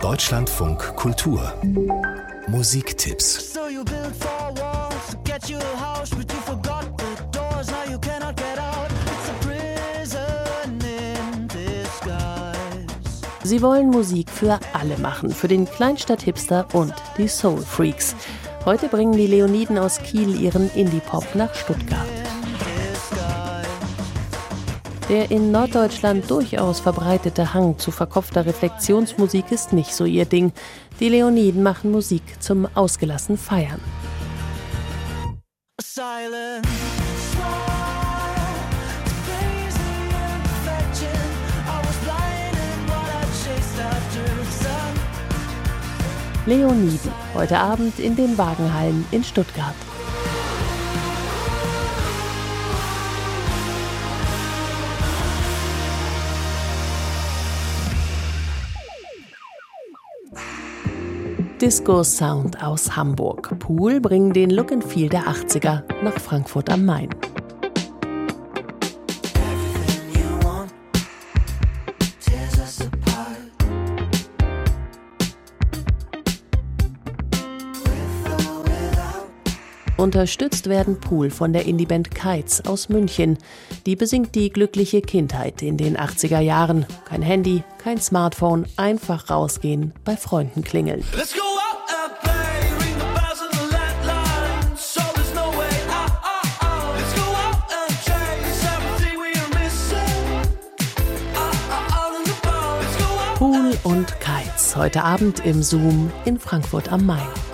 Deutschlandfunk Kultur Musiktipps. Sie wollen Musik für alle machen, für den Kleinstadt-Hipster und die Soul-Freaks. Heute bringen die Leoniden aus Kiel ihren Indie-Pop nach Stuttgart. Der in Norddeutschland durchaus verbreitete Hang zu verkopfter Reflexionsmusik ist nicht so ihr Ding. Die Leoniden machen Musik zum ausgelassen Feiern. Leoniden, heute Abend in den Wagenhallen in Stuttgart. Disco-Sound aus Hamburg. Pool bringen den Look and Feel der 80er nach Frankfurt am Main. Unterstützt werden Pool von der Indieband Kites aus München. Die besingt die glückliche Kindheit in den 80er Jahren. Kein Handy, kein Smartphone, einfach rausgehen, bei Freunden klingeln. Pool und Kites, heute Abend im Zoom in Frankfurt am Main.